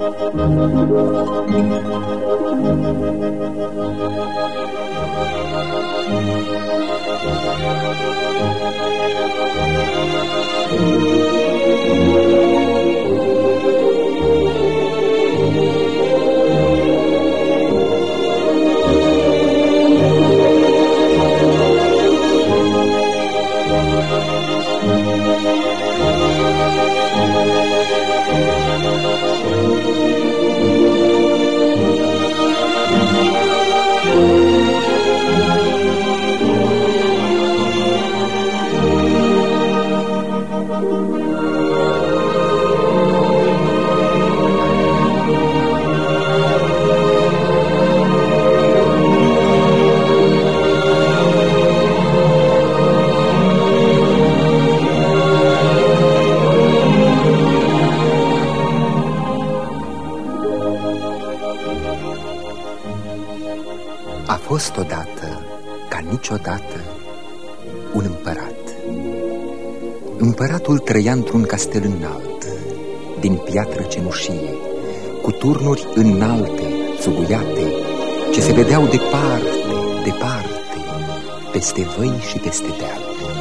A fost odată, ca niciodată, un împărat. Împăratul trăia într-un castel înalt, din piatră cenușie, cu turnuri înalte, țuguiate, ce se vedeau departe, departe, peste văi și peste deal.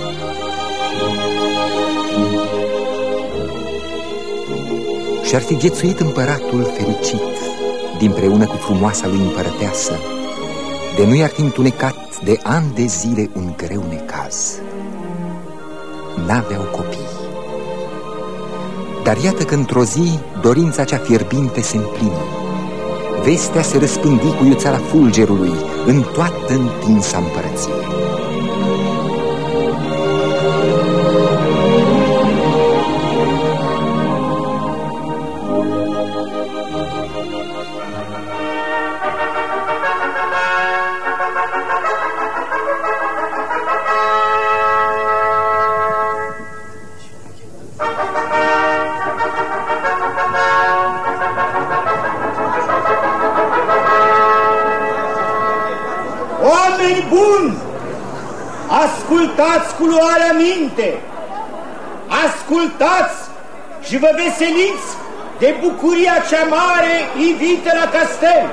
Și-ar fi viețuit împăratul fericit, dinpreună cu frumoasa lui împărăteasă, de nu i-ar fi întunecat de ani de zile un greu necaz. N-aveau copii. Dar iată că într-o zi dorința cea fierbinte se împlină. Vestea se răspândi cu iuțeala fulgerului în toată întinsa împărăție. Ascultați cu luarea minte, ascultați și vă veseliți de bucuria cea mare ivită la castel.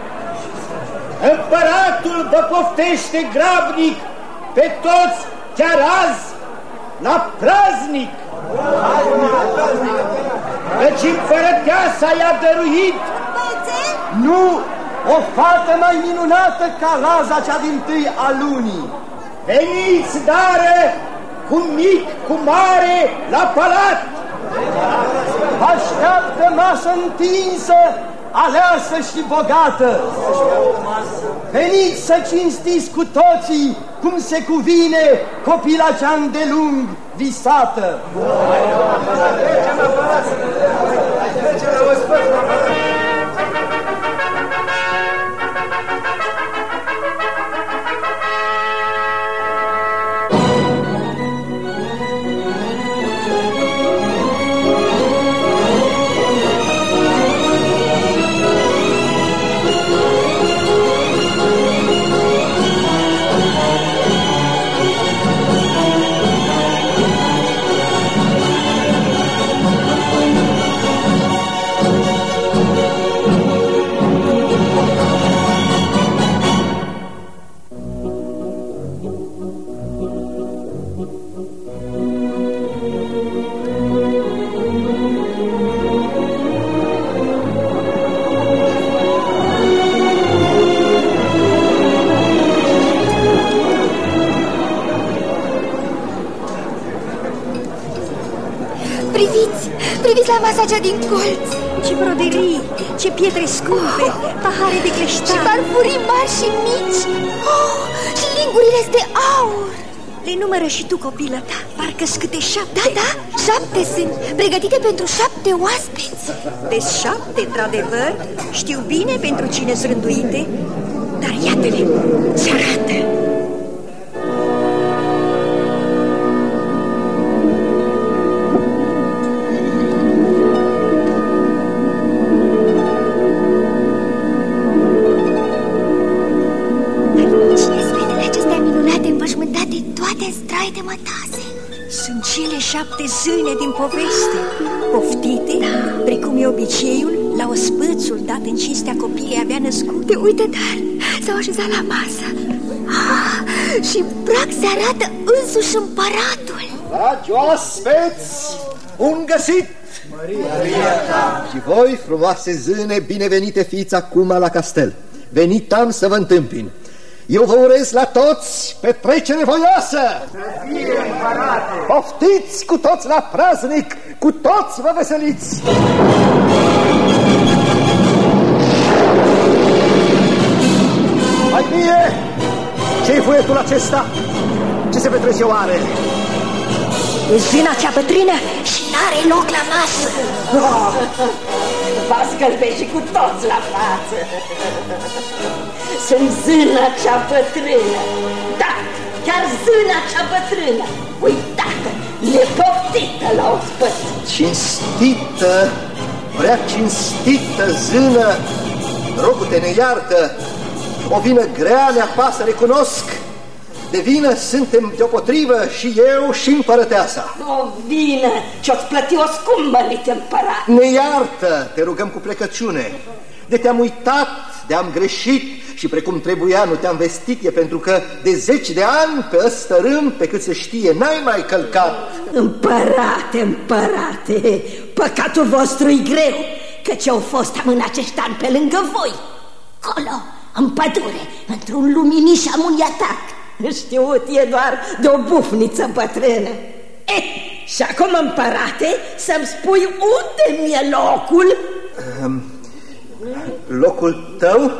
Împăratul vă poftește grabnic pe toți chiar azi la praznic, căci împărăteasa i-a dăruit nu o fată mai minunată ca raza cea dintâi a lunii. Veniți, dară, cu mic, cu mare, la palat! Așteaptă masă întinsă, aleasă și bogată! Veniți să cinstiți cu toții, cum se cuvine, copila cea îndelung visată! Priviți la masa cea din colț. Ce broderii, ce pietre scumpe, pahare de cleștar. Și farfurii mari și mici. Oh, și lingurile de aur. Le numără și tu, copilă, parcă-s câte 7. Da, da, 7 sunt, pregătite pentru 7 oaspeți. De 7, într-adevăr, știu bine pentru cine-s rânduite. Dar iată-le, se arată. cele 7 zâne din poveste, poftite, precum e obiceiul, la ospățul dat în cinstea copilei abia născute. Uite, dar s-au așezat la masă. Și prag se arată însuși împăratul. Dragi oaspeți, bun găsit! Maria ta! Și voi, frumoase zâne, binevenite fiți acum la castel. Venit am să vă întâmpin. Eu vă urez la toți petrecere voioasă! Poftiți cu toți la praznic, cu toți vă veseliți! Hai mie! Ce-i vuietul acesta? Ce se petrece oare? E zâna cea bătrână și n-are loc la masă. V-a scălbești cu toți la față. Sunt zâna cea bătrână. Da, chiar zâna cea bătrână. Uitată, nepoftită la ospăț. Cinstită, prea cinstită zână, rogul-te, ne iartă. O vină grea ne apasă, recunosc. De vină suntem deopotrivă și eu și împărăteasa. O vină ce-o-ți plăti o scumpălit împărat. Ne iartă, te rugăm cu plecăciune. De te-am uitat, de-am greșit și precum trebuia nu te-am vestit, e pentru că de 10 de ani pe ăsta râm, pe cât se știe, n-ai mai călcat. Împărate, păcatul vostru-i greu, căci eu fost am în acești ani pe lângă voi, colo, în pădure, într-un luminiș amoniatac. Știut e doar de o bufniță bătrână. Și acum, împărate, să-mi spui unde mi-e locul? Locul tău?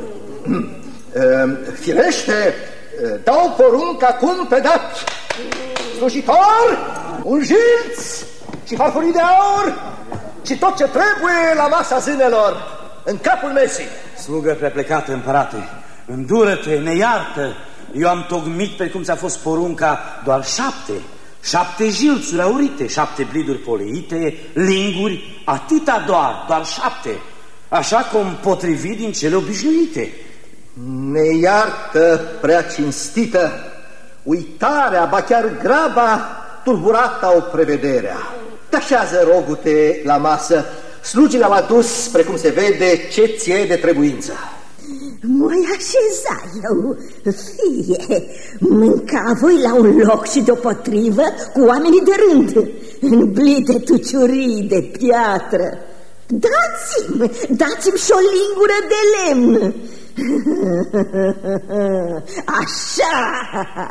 Firește, dau poruncă acum pe dat. Slujitor, ungiți și farfurii de aur și tot ce trebuie la masa zânelor, în capul mesei. Slugă prea plecată, împărate, îndură-te, ne iartă. Eu am tocmit, precum ți-a fost porunca, doar 7 jilțuri aurite, 7 bliduri poleite, linguri, atâta doar 7, așa cum potrivit din cele obișnuite. Ne iartă, prea cinstită, uitarea, ba chiar graba, tulburată o prevederea. Te-așează, rogute, la masă, slugile au adus, precum se vede, ce ție de trebuință. Mă-i așeza eu, fie, mânca voi la un loc și deopotrivă cu oamenii de rând, în blide tuciurii de piatră. Dați-mi și o lingură de lemn. Așa.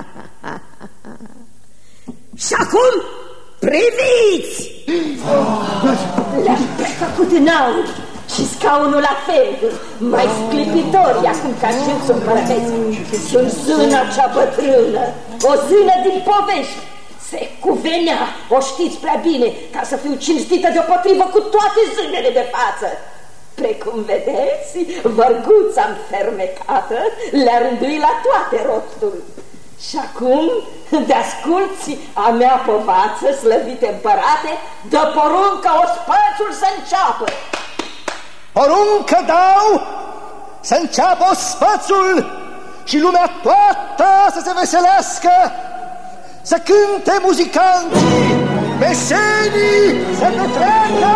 Și acum, priviți! Le-am prefăcut în aur și scaunul la fel, mai sclipitori acum ca și împărăteți. Sunt zâna cea bătrână, o zână din povești. Se cuvenea, o știți prea bine, ca să fiu cinstită deopotrivă cu toate zânele de față. Precum vedeți, vărguța-mi fermecată le-a rânduit la toate rostul. Și acum, de-asculți a mea povață, slăvite împărate, dă poruncă ospățul să înceapă. Poruncă dau să înceapă ospățul și lumea toată să se veselească, să cânte muzicanții, mesenii să petreacă.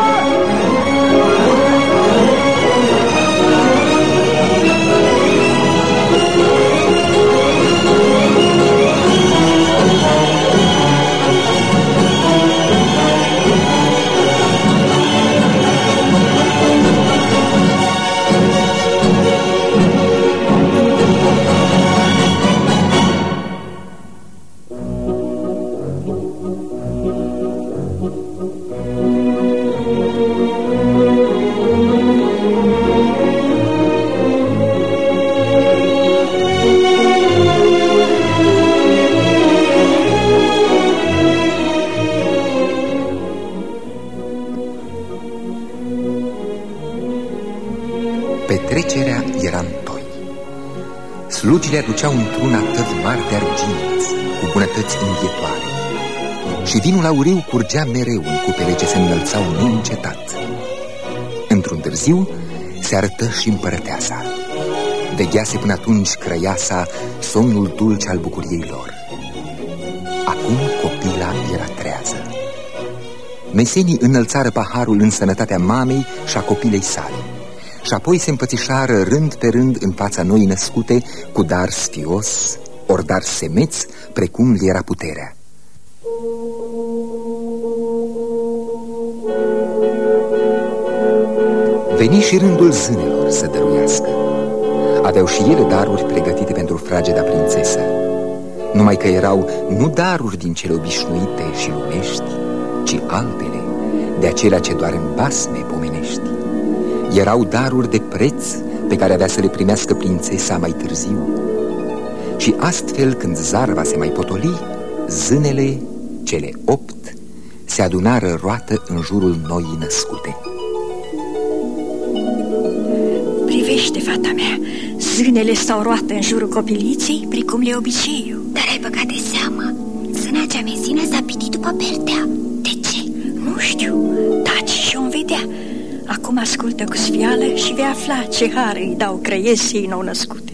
Petrecerea era în toi. Slugile aduceau într-una tăvi mari de argint, cu bunătăți învietoare, și vinul auriu curgea mereu în cupele ce se înălțau neîncetat. Într-un târziu se arătă și împărăteasa. Veghease până atunci crăiasa somnul dulce al bucuriei lor. Acum copila era trează. Mesenii înălțară paharul în sănătatea mamei și a copilei sale și apoi se împățișară rând pe rând în fața noii născute cu dar sfios, ori dar semeț, precum li era puterea. Veni și rândul zânelor să dăruiască. Aveau și ele daruri pregătite pentru frageda prințesă, numai că erau nu daruri din cele obișnuite și lumești, ci altele, de acelea ce doar în basme pomenești. Erau daruri de preț pe care avea să le primească prințesa mai târziu. Și astfel, când zarva se mai potoli, zânele, cele 8, se adunară roată în jurul noii născute. Privește, fata mea, zânele stau roată în jurul copiliței, precum le obiceiul. Dar ai băgat de seamă, zâna cea mesină s-a pitit după perdea. De ce? Nu știu, taci și-o vedea. Acum ascultă cu sfială și vei afla ce har îi dau creiesei nou-născute.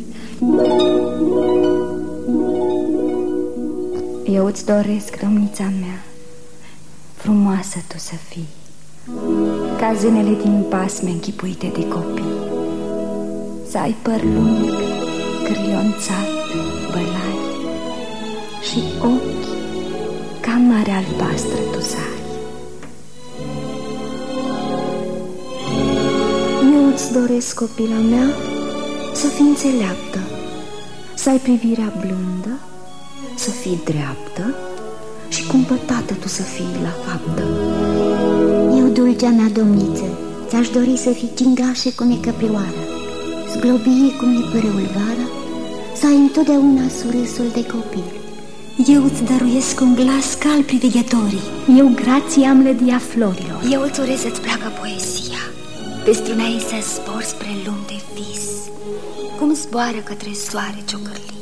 Eu îți doresc, domnița mea, frumoasă tu să fii, ca zânele din basme închipuite de copii. Să ai păr lung, cârlionțat, bălai și ochi ca marea albastră tu să ai. Eu îți doresc, copila mea, să fii înțeleaptă, să ai privirea blândă, să fii dreaptă și cumpătată tu să fii la faptă. Eu, dulcea mea domniță, ți-aș dori să fii gingașă cum e căprioara, zglobie cum e părâul vara, să ai întotdeauna surâsul de copil. Eu îți dăruiesc un glas cal privighetorii. Eu grație am lădia florilor. Eu îți urez să-ți placă poezia, pe struna ei să zbor spre lumi de vis, cum zboară către soare ciocărlia.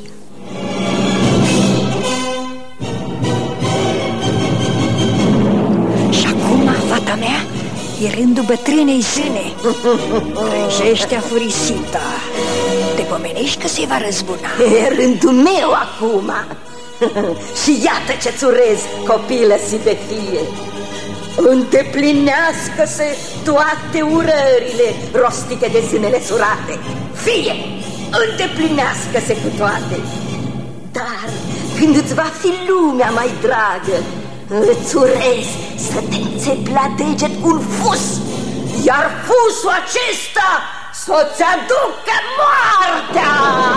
Și acum, fata mea, e rândul bătrânei zâne. Trejește afurisita. Te pomenești că se va răzbuna. E rândul meu acum. Și iată ce-ți urez, copilă si de fie. Îndeplinească-se toate urările rostite de zânele surate. Fie, îndeplinească-se cu toate. Dar când îți va fi lumea mai dragă, îți urez să te înțepi la deget cu un fus, iar fusul acesta să-ți aducă moartea.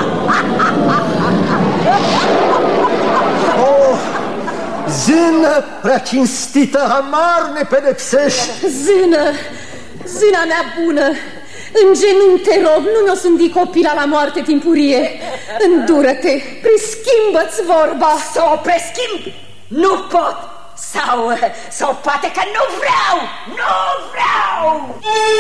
Oh, zână prea cinstită, amar ne pedepsești. Zâna mea bună, în genunchi te rog, nu mi-o sândi copila la moarte timpurie. Îndură-te, preschimbă-ți vorba. Să o preschimb? Nu pot. Sau poate că nu vreau. Nu vreau.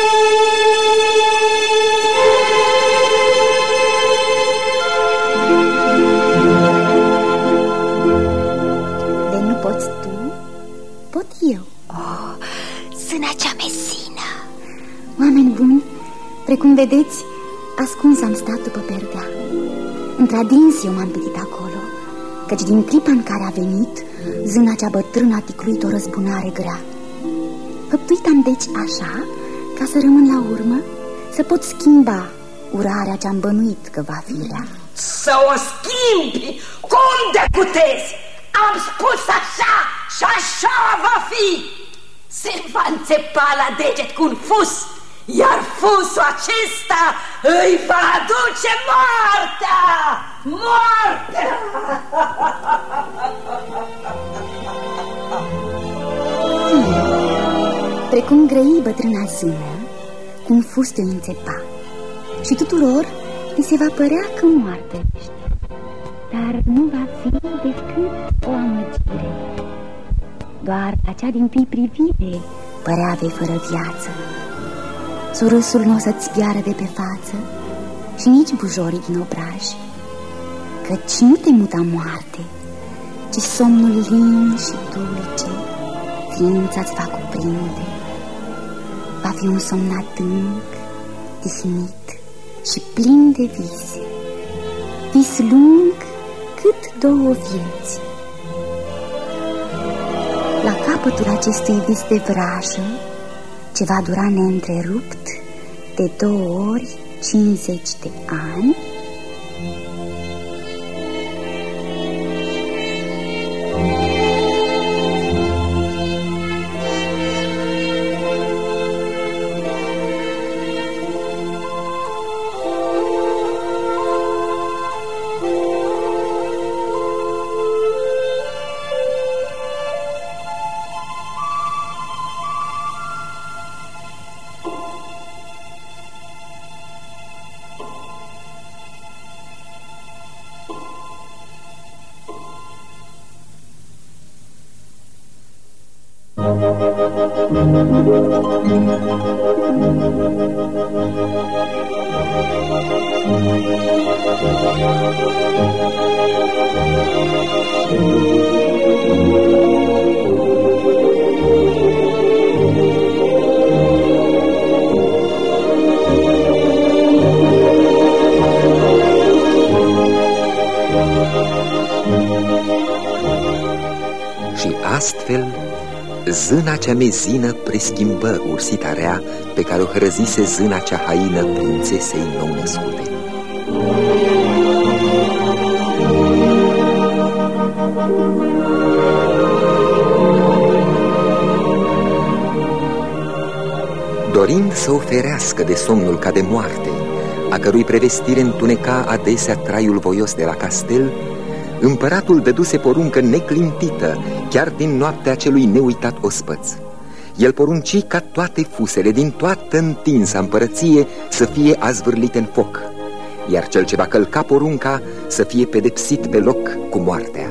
De nu poți tu, pot eu. Oh, zâna cea mesină. Oameni buni, precum vedeți, ascuns am stat după perdea. Într-adins eu m-am pitit acolo, căci din clipa în care a venit, zâna cea bătrână a ticluit o răzbunare grea. Făptuit am deci așa, ca să rămân la urmă, să pot schimba urarea ce-am bănuit că va fi rea. Să o schimbi? Cum de putezi? Am spus așa și așa va fi. Se va înțepa la deget cu un fus, iar fusul acesta îi va aduce moartea! Moartea! Precum grăi bătrâna zână, cu un fus te înțepa, și tuturor li se va părea că moarte ești. Dar nu va fi decât o amăgire. Doar acea din-tâi privire părea vei fără viață. Surâsul nu o să-ți piară de pe față și nici bujorii din obraj, căci nu te muta moarte, ci somnul lin și dulce ființa-ți va cuprinde. Va fi un somn adânc, tihnit și plin de vise, vis lung cât 2 vieți. capătul acestui vis de vrajă, ce va dura neîntrerupt de 2 ori 50 de ani, Și astfel, zâna cea mezină preschimbă ursita rea pe care o hrăzise zâna cea haină prințesei nou-născute. Dorind să o ferească de somnul ca de moarte, a cărui prevestire întuneca adesea traiul voios de la castel, împăratul dăduse poruncă neclintită, chiar din noaptea celui neuitat ospăț. El porunci ca toate fusele din toată întinsa împărăție să fie azvârlite în foc, iar cel ce va călca porunca să fie pedepsit pe loc cu moartea.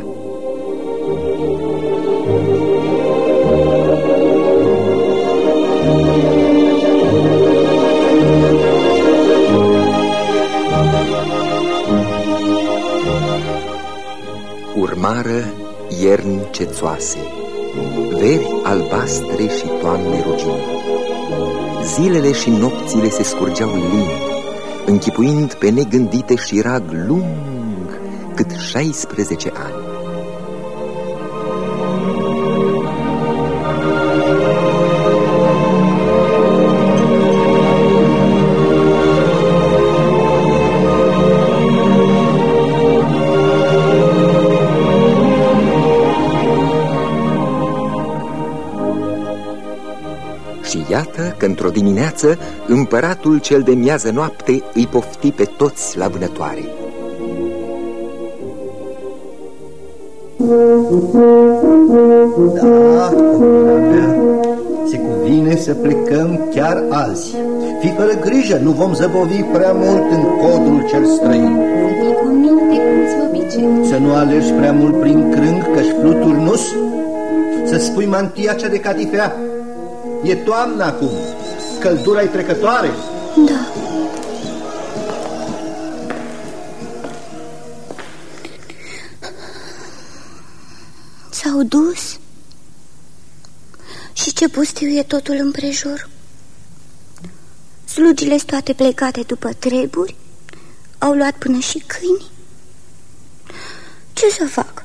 Urmară ierni cețoase, veri albastre și toamne rugine. Zilele și nopțile se scurgeau limp, închipuind pe negândite șirag lung cât 16 ani. Și iată că într-o dimineață împăratul cel de miază noapte îi pofti pe toți la vânătoare. Da, copila mea, se cuvine să plecăm chiar azi. Fii fără grijă, nu vom zăbovi prea mult în codrul cel străin. Fii cu minte, cum-ți obicei. Să nu alergi prea mult prin crâng, că-și flutur nus. Să spui mantia cea de catifea. E toamnă acum, căldura-i trecătoare. Da. S-au dus? Și ce pustiu e totul împrejur? Slugile-s toate plecate după treburi? Au luat până și câini? Ce să fac?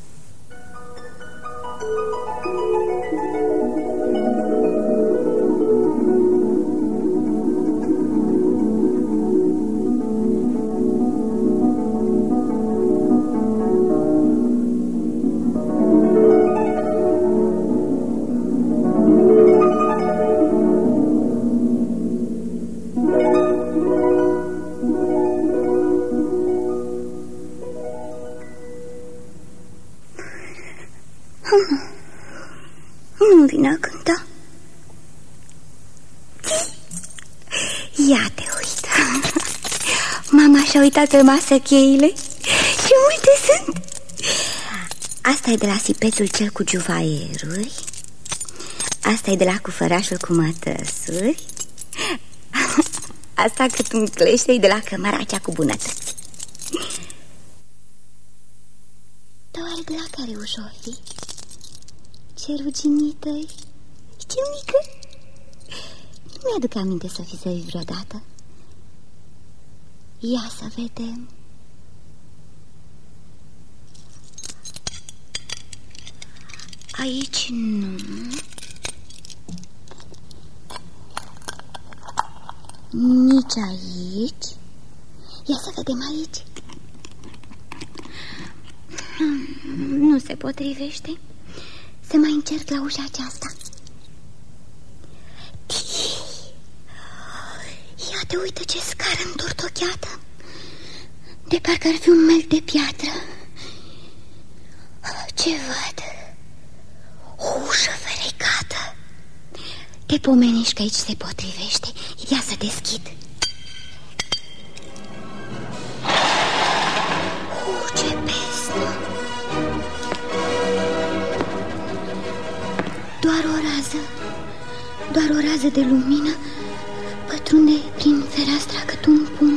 Nu vine a cânta. Ia te uită. Mama și-a uitat pe masă cheile. Și multe sunt. Asta e de la sipețul cel cu juvaieruri. Asta e de la cufărașul cu mătăsuri. Asta cât un clește e de la cămara cea cu bunătăți. Dar oare de la care ușor fi? Ce ruginită-i, ce mică. Nu mi-aduc aminte să fi zărit vreodată. Ia să vedem. Aici nu. Nici aici. Ia să vedem aici. Nu se potrivește. Să mai încerc la ușa aceasta. Iată, uite ce scară întortocheată. De parcă ar fi un melc de piatră. Ce văd? O ușă ferecată. Te pomenești că aici se potrivește. Ia să deschid. Ce pestă! Doar o rază de lumină pătrunde prin fereastra cât un pumn.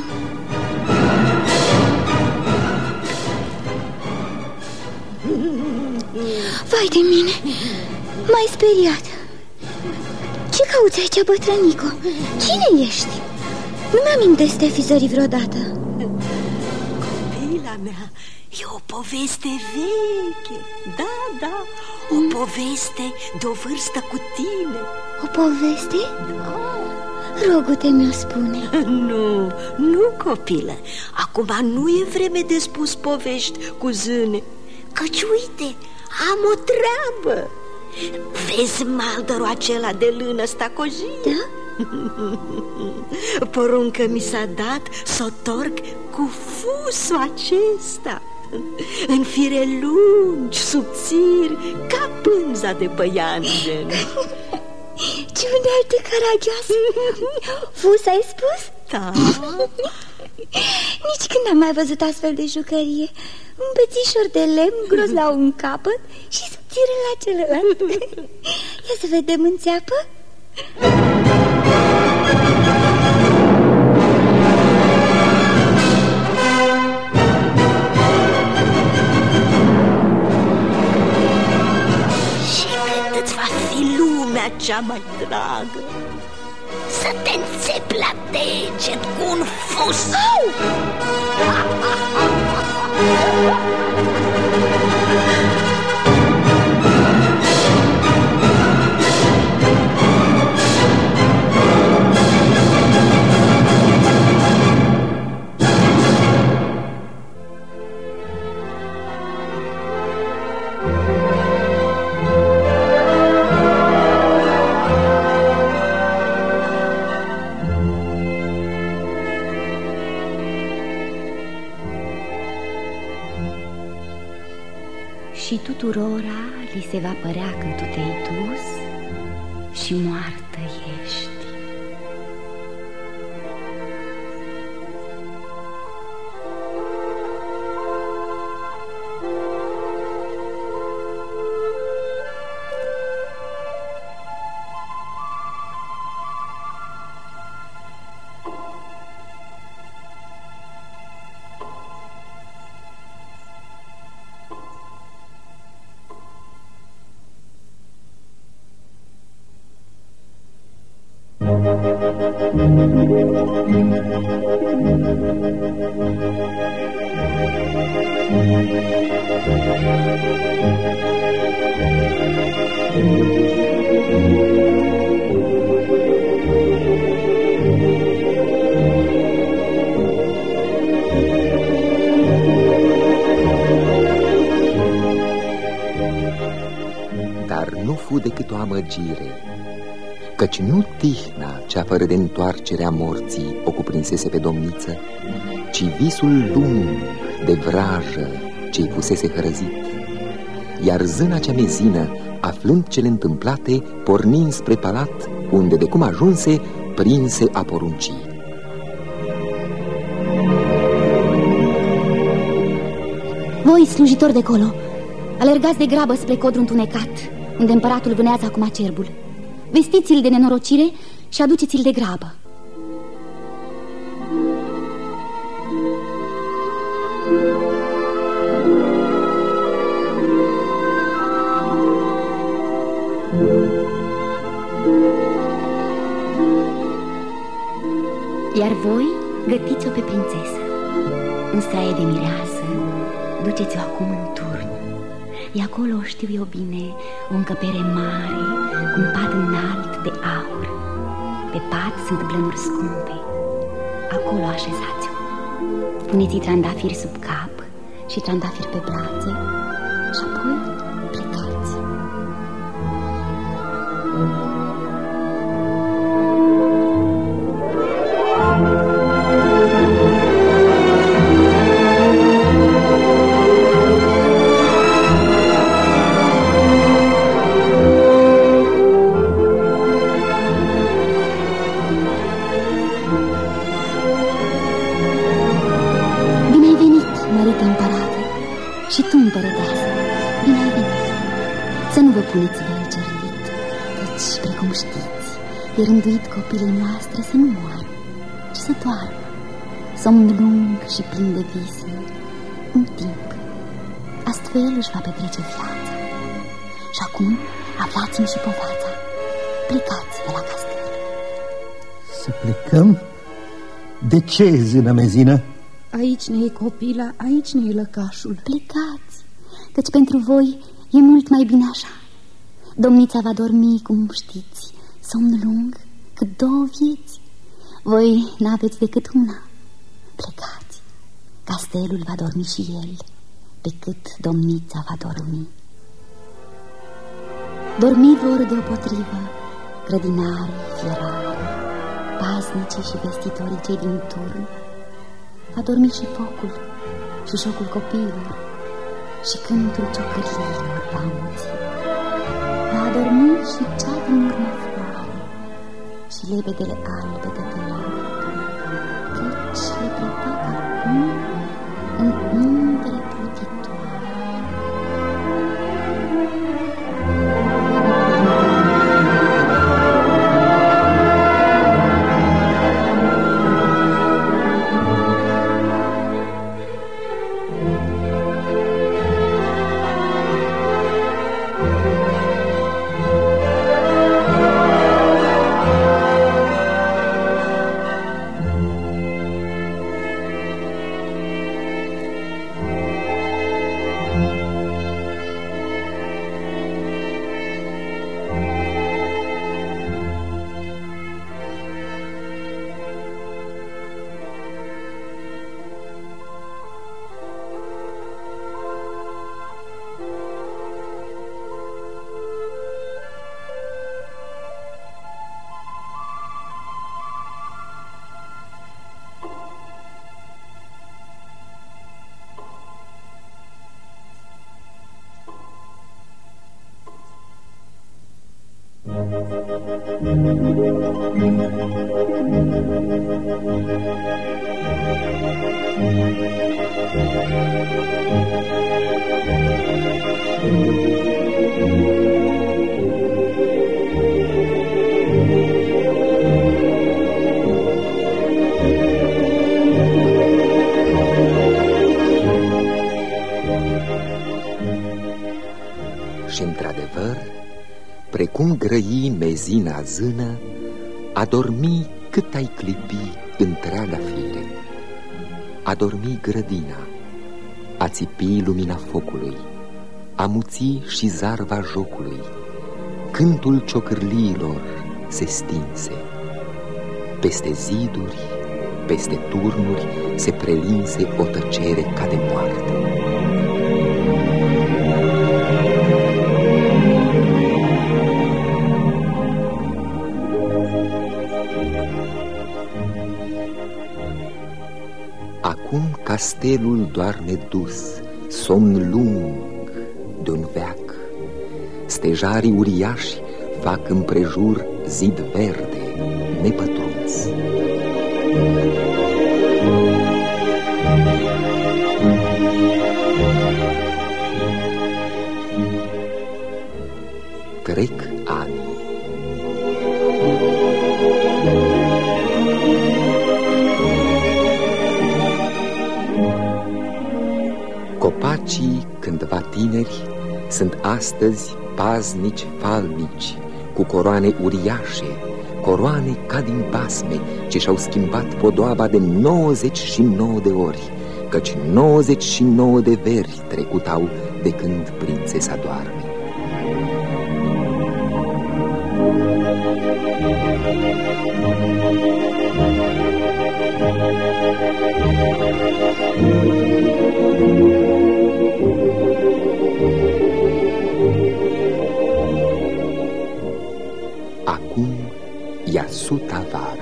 Vai de mine, m-ai speriat. Ce cauți aici, bătrânico? Cine ești? Nu mi-amintesc de fi zărit vreodată. Copila mea, e o poveste veche. Da, o poveste de o vârstă cu tine. O poveste? Da. Rogu-te mi-o spune. Nu, copilă. Acum nu e vreme de spus povești cu zâne. Căci uite, am o treabă. Vezi maldărul acela de lână stacojit? Da? Poruncă mi s-a dat să o torc cu fusul acesta, în fire lungi, subțiri, ca pânza de păianjen. Ce unealtă caragioasă! Fus, ai spus? Da. Nici când am mai văzut astfel de jucărie. Un bețișor de lemn gros la un capăt și subțire la celălalt. Ia să vedem în țeapă. Și când îți va fi lumea cea mai dragă, să te înțepi la deget cu un fus. Și tuturora li se va părea că tu te-ai dus și moartă ești. Dar nu fu decât o amăgire, căci nu tihna cea fără de întoarcerea morții o cuprinsese pe domniță, ci visul lung de vrajă ce-i fusese hărăzit. Iar zâna cea mezină, aflând cele întâmplate, porni spre palat, unde de cum ajunse, prinse a poruncii. Voi, slujitori de colo, alergați de grabă spre codru întunecat, unde împăratul vânează acum cerbul. Vestiți-l de nenorocire și aduceți-l de grabă. Iar voi gătiți-o pe prințesă. În straie de mireasă, duceți-o acum în turn. E acolo, știu eu bine, o încăpere mare, cu un pat înalt de aur. Pe pat sunt blănuri scumpe. Acolo așezați-o. Puneți trandafiri sub cap și trandafiri pe brațe și apoi plecați. Și tu, împărăteasă, bine ai venit. Să nu vă puneți văl cernit, căci, precum știți, e rânduit copilei noastre să nu moară, ci să doarmă. Somn lung și plin de vise, un timp. Astfel își va petrece viața. Și acum aflați-mi și povața. Plecați de la castel. Să plecăm? De ce, zână mezină? Aici ne e copila, aici ne e lăcașul. Plecați, căci pentru voi e mult mai bine așa. Domnița va dormi, cum știți, somn lung, cât 2 vieți. Voi n-aveți decât una. Plecați, castelul va dormi și el, pe cât domnița va dormi. Dormi vor deopotrivă grădinarii, fierari, paznicii și vestitorii cei din turn. Va dormi și focul și șocul copiilor și cântul ciocărilor va amuți. Va dormi și cea din urmă floare și lebedele albe de pe lac, căci le prepăt acum în umbre plutitoare. Și într-adevăr, precum grăi mezina zână, a dormi cât ai clipi întreaga fire. A dormi grădina, a țipi lumina focului, a muți și zarva jocului. Cântul ciocârliilor se stinse. Peste ziduri, peste turnuri se prelinse o tăcere ca de moarte. Acum castelul doarme dus, somn lung de un veac. Stejarii uriași fac împrejur zid verde, nepătruns. Trec ani. Copacii, cândva tineri, sunt astăzi paznici falnici, cu coroane uriașe, coroane ca din basme, ce și-au schimbat podoaba de 99 de ori, căci 99 de veri trecut au de când prințesa doarme. Acum e a suta vară.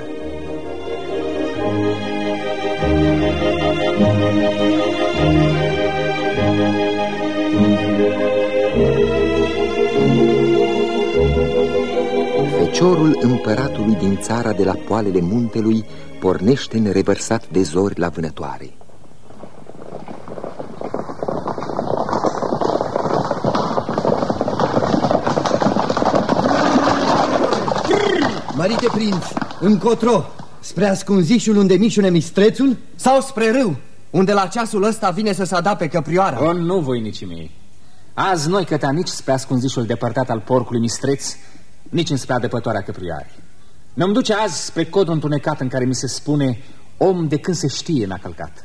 Feciorul împăratului din țara de la poalele muntelui pornește nerevărsat de zori la vânătoare. Mărite prinț, încotro, spre ascunzișul unde mișune mistrețul sau spre râu, unde la ceasul ăsta vine să se adape căprioara? O, nu, voinicii mei. Azi noi cătea nici spre ascunzișul depărtat al porcului mistreț, nici înspre adăpătoarea căprioarei. Ne-am duce azi spre codul întunecat în care mi se spune: om de când se știe n-a călcat.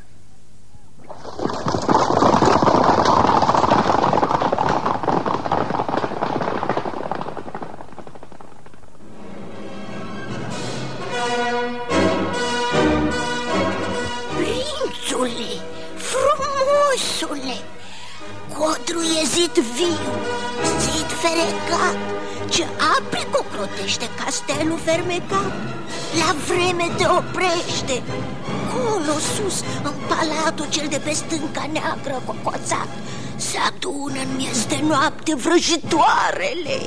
Prințule, frumosule, codru e zid viu, zid ferecat, ce aprig ocrotește castelul fermecat. La vreme te oprește, colo sus, în palatul cel de pe stânca neagră cocoțat, se adună în miez de noapte vrăjitoarele.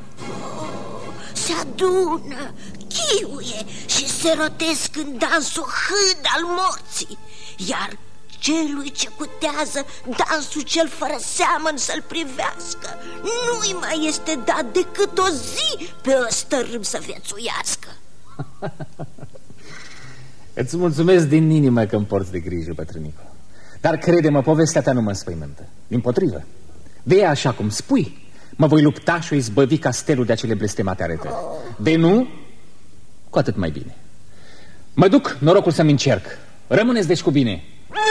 Se adună, chiuie și se rotesc în dansul hâd al morții, iar celui ce cutează dansul cel fără seamăn să-l privească nu-i mai este dat decât o zi pe ăsta râm să viețuiască. Îți mulțumesc din inimă că îmi porți de grijă, bătrânico. Dar crede-mă, povestea ta nu mă înspăimântă. Dimpotrivă, de ea așa cum spui, mă voi lupta și o izbăvi castelul de acele blestemate arătări. De nu, cu atât mai bine. Mă duc, norocul să-mi încerc. Rămâneți deci cu bine.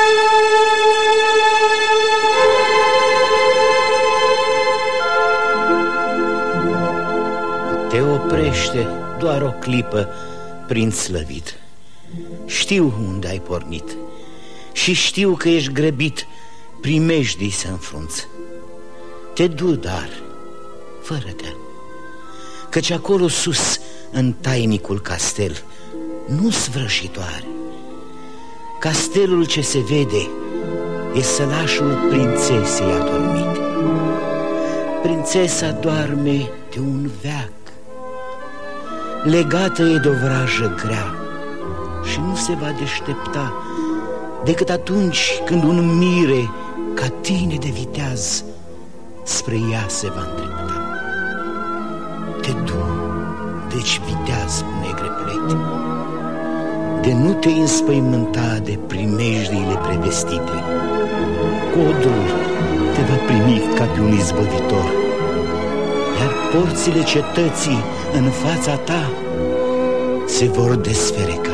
Te oprește doar o clipă, prinț slăvit. Știu unde ai pornit și știu că ești grăbit primejdii să înfrunți. Te du, dar fără teamă, căci acolo sus, în tainicul castel, nu-s vrășitoare. Castelul ce se vede e sălașul prințesei adormite. Prințesa doarme de un veac, legată e de o vrajă grea și nu se va deștepta decât atunci când un mire ca tine de viteaz spre ea se va îndrepta. Te du, deci viteaz cu negre plete, de nu te înspăimânta de primejdiile prevestite. Codrul te va primi ca pe un izbăvitor, iar porțile cetății în fața ta se vor desfereca.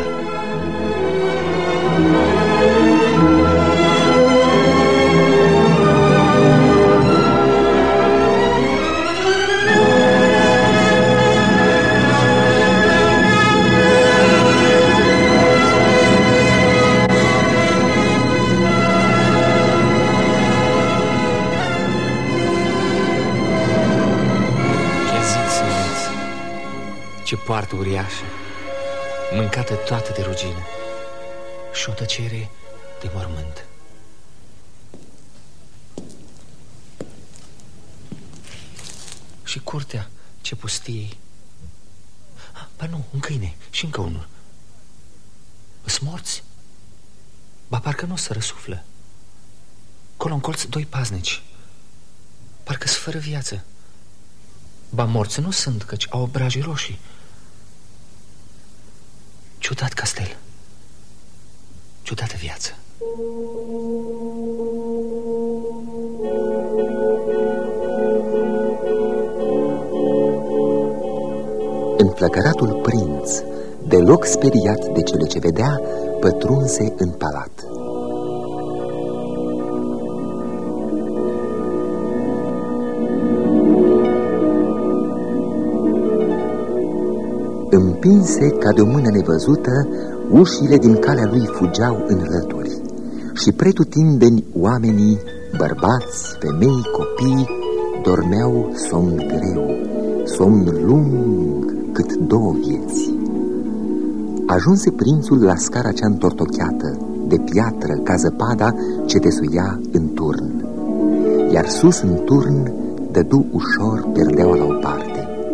Ce poartă uriașă, mâncată toată de rugină, și o tăcere de mormânt. Și curtea ce pustie. Ba nu, un câine și încă unul. Îs morți? Ba parcă nu se răsuflă. Colo în colț doi paznici, parcă-s fără viață. Ba morți nu sunt, căci au obrajii roșii. Ciudat castel, ciudată viață. Înflăcăratul prinț, deloc speriat de cele ce vedea, pătrunse în palat. împinse ca de o mână nevăzută, ușile din calea lui fugeau în lături. Și pretutindeni oamenii, bărbați, femei, copii, dormeau somn greu, somn lung cât 2 vieți. Ajunse prințul la scara cea întortocheată, de piatră ca zăpada ce te suia în turn. Iar sus în turn dădu ușor perdeaua la o parte.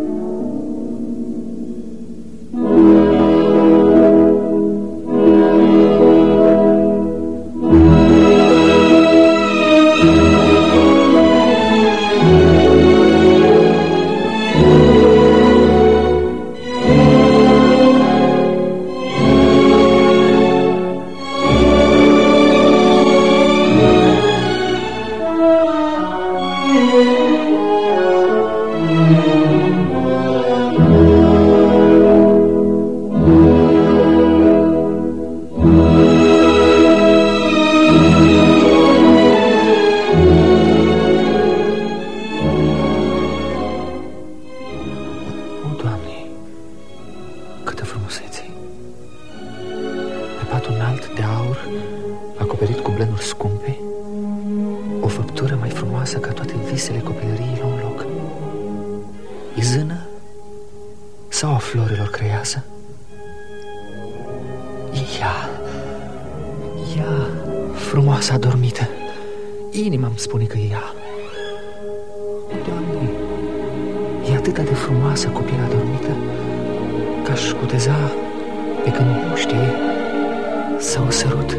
Frumoasa adormită. Inima îmi spune că e ea. Doamne, e atât de frumoasă copila adormită, că aș cuteza pe când nu știe să o sărut.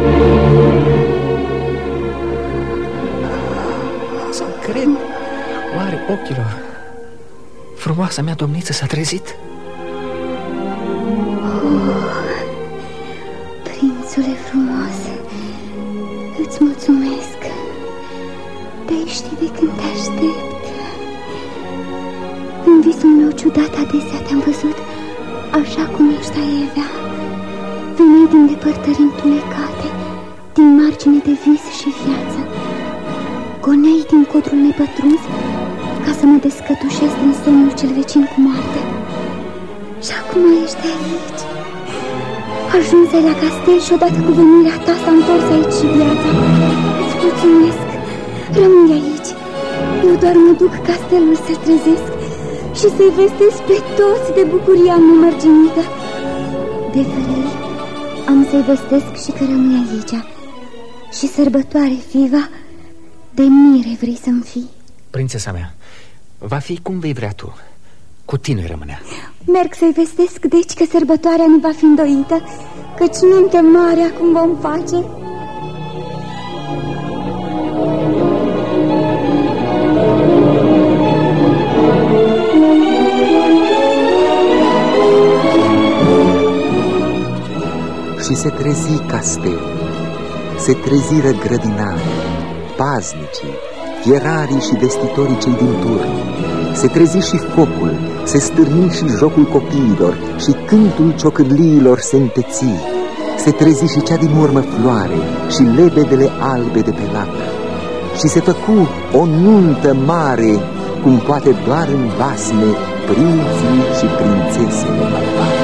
Să cred oare ochilor. Frumoasa mea domniță s-a trezit. Prințule frumos, îți mulțumesc. Te știi de când te aștept. În visul meu ciudat adesea te-am văzut așa cum ești aievea. Veneai din depărtări întunecate, din margine de vis și viață. Goneai din codrul nepătruns ca să mă descătușesc din somnul cel vecin cu moartea. Și acum ești aici. Ajunse la castel și odată cu venirea ta s-a întors aici și viața. Îți mulțumesc. Rămâi aici. Eu doar mă duc castelul să trezesc și să-i vestesc pe toți de bucuria nemărginită. De vrei, am să-i vestesc și că rămâi aici. Și sărbătoare, fiva, de mire vrei să-mi fii. Prințesa mea, va fi cum vei vrea tu. Cu tine rămânea. Merg să-i vestesc, deci, că sărbătoarea ne va fi îndoită, căci nuntă mare acum vom face. Și se trezi castelul, se treziră grădinare, paznicii, fierarii și vestitorii cei din turn. Se trezi și focul, se stârni și jocul copiilor și cântul ciocârliilor se înteți. Se trezi și cea din urmă floare și lebedele albe de pe lac. Și se făcu o nuntă mare, cum poate doar în basme prinții și prințesele mai mari.